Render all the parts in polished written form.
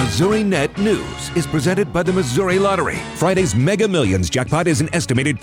Missouri Net News is presented by the Missouri Lottery. Friday's Mega Millions jackpot is an estimated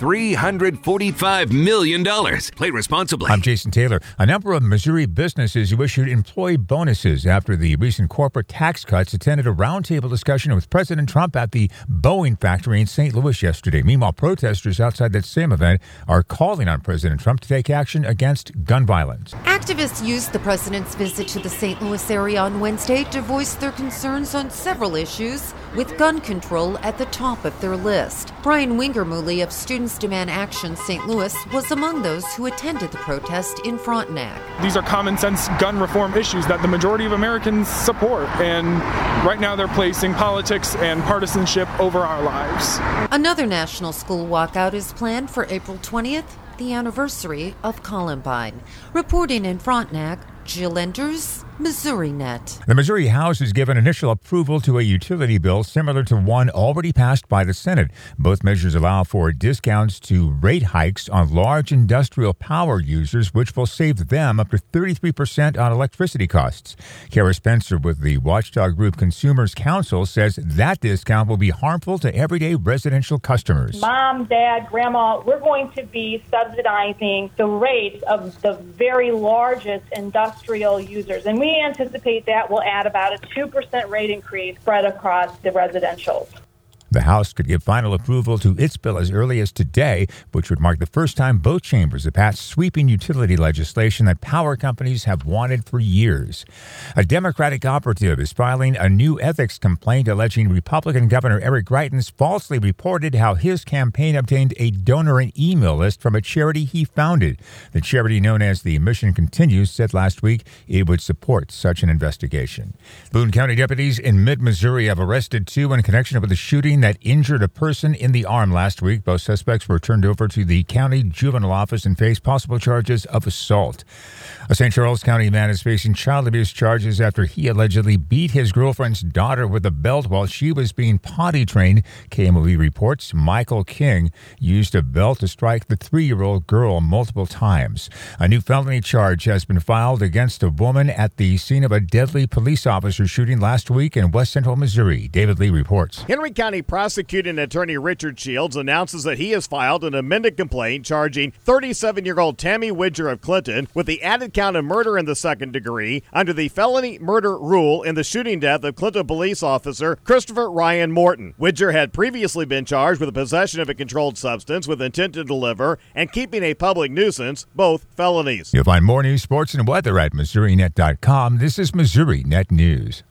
$345 million. Play responsibly. I'm Jason Taylor. A number of Missouri businesses who issued employee bonuses after the recent corporate tax cuts attended a roundtable discussion with President Trump at the Boeing factory in St. Louis yesterday. Meanwhile, protesters outside that same event are calling on President Trump to take action against gun violence. Activists used the president's visit to the St. Louis area on Wednesday to voice their concerns on several issues, with gun control at the top of their list. Brian Wingermooly of Students Demand Action St. Louis was among those who attended the protest in Frontenac. These are common sense gun reform issues that the majority of Americans support, and right now they're placing politics and partisanship over our lives. Another national school walkout is planned for April 20th, the anniversary of Columbine. Reporting in Frontenac, Jill Enders, Missouri Net. The Missouri House has given initial approval to a utility bill similar to one already passed by the Senate. Both measures allow for discounts to rate hikes on large industrial power users, which will save them up to 33% on electricity costs. Kara Spencer with the watchdog group Consumers Council says that discount will be harmful to everyday residential customers. Mom, Dad, Grandma, we're going to be subsidizing the rates of the very largest industrial users. And we anticipate that will add about a 2% rate increase spread across the residentials. The House could give final approval to its bill as early as today, which would mark the first time both chambers have passed sweeping utility legislation that power companies have wanted for years. A Democratic operative is filing a new ethics complaint alleging Republican Governor Eric Greitens falsely reported how his campaign obtained a donor and email list from a charity he founded. The charity known as the Mission Continues said last week it would support such an investigation. Boone County deputies in mid-Missouri have arrested two in connection with the shooting that injured a person in the arm last week. Both suspects were turned over to the county juvenile office and face possible charges of assault. A St. Charles County man is facing child abuse charges after he allegedly beat his girlfriend's daughter with a belt while she was being potty trained. KMOV reports Michael King used a belt to strike the 3-year-old girl multiple times. A new felony charge has been filed against a woman at the scene of a deadly police officer shooting last week in west central Missouri. David Lee reports. Henry County prosecuting attorney Richard Shields announces that he has filed an amended complaint charging 37-year-old Tammy Widger of Clinton with the added count of murder in the second degree under the felony murder rule in the shooting death of Clinton police officer Christopher Ryan Morton. Widger had previously been charged with the possession of a controlled substance with intent to deliver and keeping a public nuisance, both felonies. You'll find more news, sports, and weather at MissouriNet.com. This is Missouri Net News.